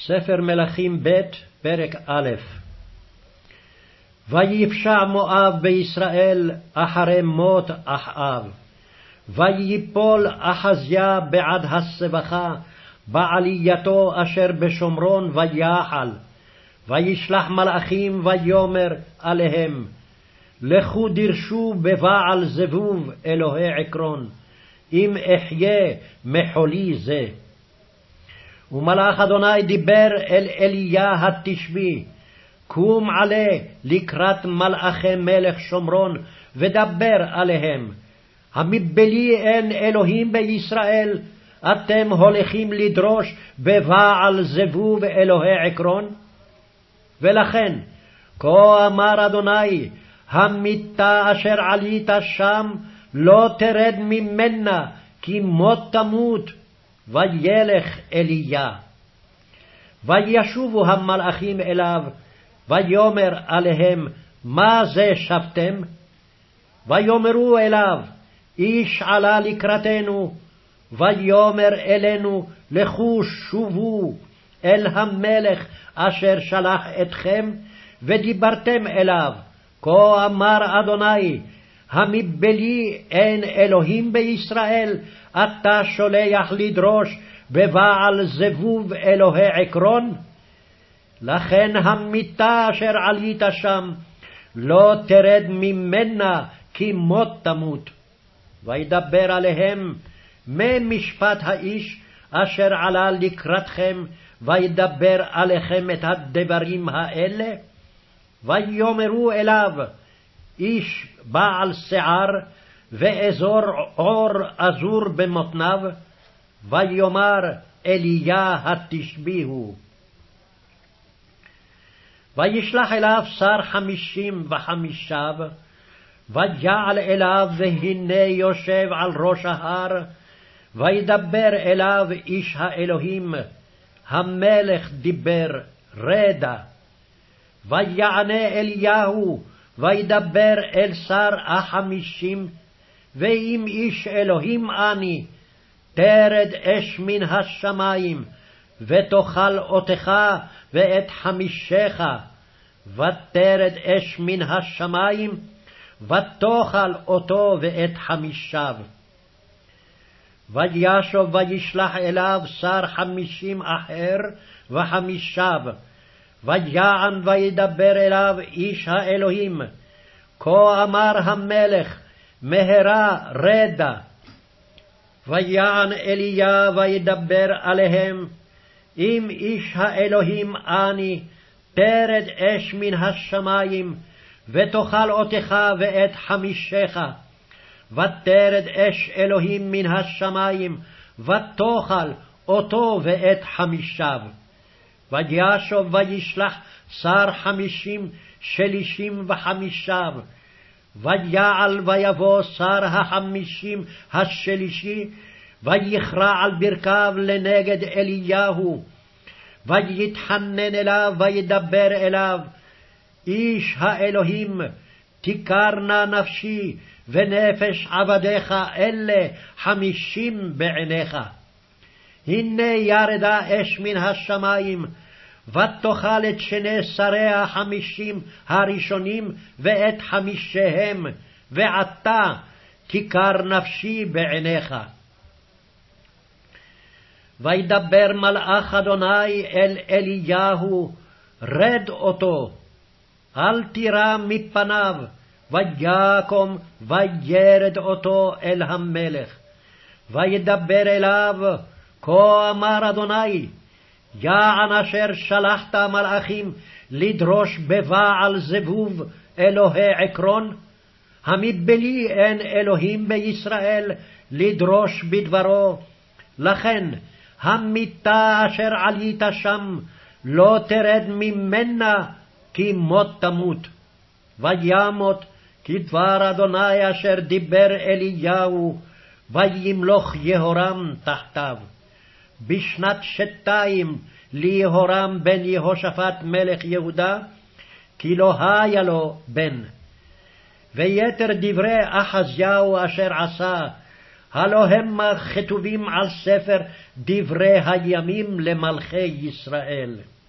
ספר מלכים ב' פרק א'. ויפשע מואב בישראל אחרי מות אחאב. ויפול אחזיה בעד הסבכה בעלייתו אשר בשומרון ויחל. וישלח מלאכים ויאמר עליהם, לכו דרשו בבעל זבוב אלוהי עקרון, אם אחיה מחולי זה. ומלאך אדוני דיבר אל אליה התשבי, קום עלה לקראת מלאכי מלך שומרון ודבר עליהם, המבלי אין אלוהים בישראל, אתם הולכים לדרוש בבעל זבוב אלוהי עקרון? ולכן, כה אמר אדוני, המיטה אשר עלית שם לא תרד ממנה, כי מות תמות. וילך אליה. וישובו המלאכים אליו, ויאמר עליהם, מה זה שבתם? ויאמרו אליו, איש עלה לקראתנו, ויאמר אלינו, לכו שובו אל המלך אשר שלח אתכם, ודיברתם אליו, כה אמר אדוני, המבלי אין אלוהים בישראל, אתה שולח לדרוש בבעל זבוב אלוהי עקרון? לכן המיטה אשר עלית שם לא תרד ממנה, כי מות תמות. וידבר עליהם, מה משפט האיש אשר עלה לקראתכם, וידבר עליכם את הדברים האלה? ויאמרו אליו, איש בעל שיער, ואזור עור אזור במותניו. ויאמר אליה התשבי הוא. וישלח אליו שר 55, ויעל אליו, והנה יושב על ראש ההר, וידבר אליו איש האלוהים, המלך דיבר, רדה. ויענה אליהו, וידבר אל שר 50, ואם איש אלוהים אני, תרד אש מן השמים, ותאכל אותך ואת חמישך, ותרד אש מן השמים, ותאכל אותו ואת חמישיו. וישוב וישלח אליו שר 50 אחר וחמישיו, ויען וידבר אליו איש האלוהים, כה אמר המלך, מהרה רדה. ויען אליה וידבר עליהם, אם איש האלוהים אני, תרד אש מן השמים, ותאכל אותך ואת חמישך, ותרד אש אלוהים מן השמים, ותאכל אותו ואת חמישיו. וישוב וישלח שר 50 שלישים וחמישיו, ויעל ויבוא שר 50 השלישי, ויכרע על ברכיו לנגד אליהו, ויתחנן אליו וידבר אליו, איש האלוהים, תיכר נא נפשי ונפש עבדיך אלה 50 בעיניך. הנה ירדה אש מן השמים, ותאכל את שני שרי 50 הראשונים ואת חמישיהם, ועתה תיכר נפשי בעיניך. וידבר מלאך אדוני אל אליהו, רד אותו, אל תירא מפניו, ויקום וירד אותו אל המלך. וידבר אליו, כה אמר אדוני, יען אשר שלחת מלאכים לדרוש בבעל זבוב אלוהי עקרון, המבלי אין אלוהים בישראל לדרוש בדברו, לכן המיטה אשר עלית שם לא תרד ממנה, כי מות תמות. וימות כדבר אדוני אשר דיבר אליהו, וימלוך יהורם תחתיו. בשנת 2 ליהורם בן יהושפט מלך יהודה, כי לא היה לו בן. ויתר דברי אחזיהו אשר עשה, הלא המה כתובים על ספר דברי הימים למלכי ישראל.